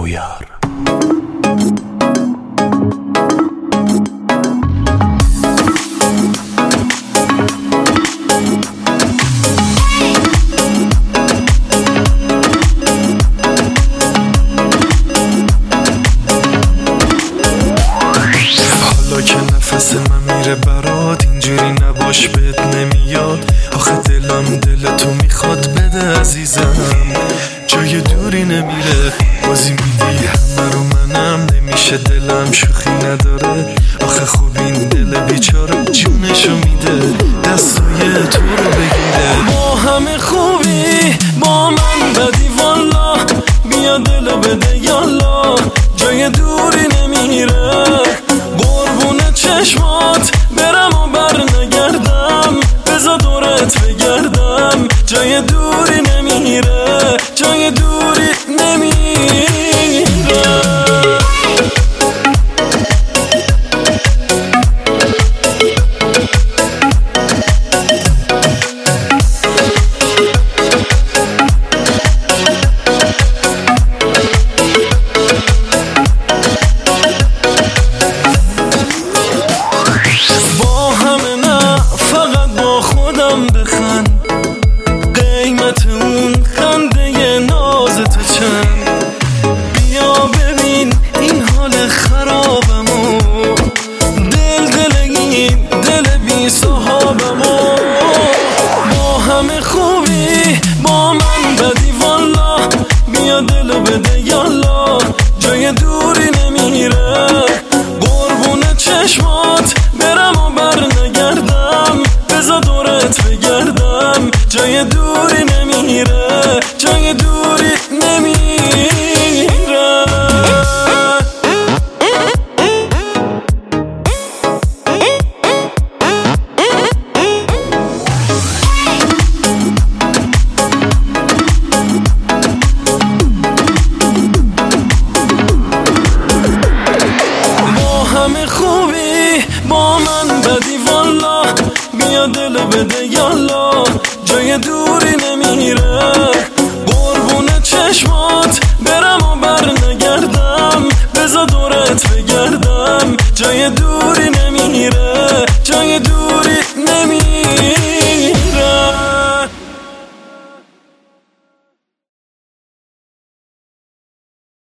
نیویار. حالا که نفس من میره برات اینجوری نباش بهت نمیاد. آخه دلم دل تو میخواد بده عزیزم، جای دوری نمیره بازی میدی همه رو منم نمیشه دلم شوخی نداره. آخه خوب این دل بیچاره جونشو میده دستای تو رو بگیره. با همه خوبی با من بدی والا، بیا دلو بده یالا جای دوری نمیره. قربون چشمات برم و بر نگردم، بزا دورت بگردم جای دوری نمیره، جای دوری نمیره. بخند قیمت اون خنده ناز تو چند، بیا ببین این حال خرابمو، دل این دل بی صحابمو. با همه خوبی با من بدی والا، بیا دلو بده یالا جای دوری نمیره. قربون چشمات برم و بر نگردم، بزا دورت بگردم جای دوری نمیره، جای دوری نمیره. با همه خوبی با من بدی والا، بیا دلو بده یالا جای دوری نمیره. قربون چشمات برم و بر نگردم، بزا دورت بگردم جای دوری نمیره، جای دوری نمیره.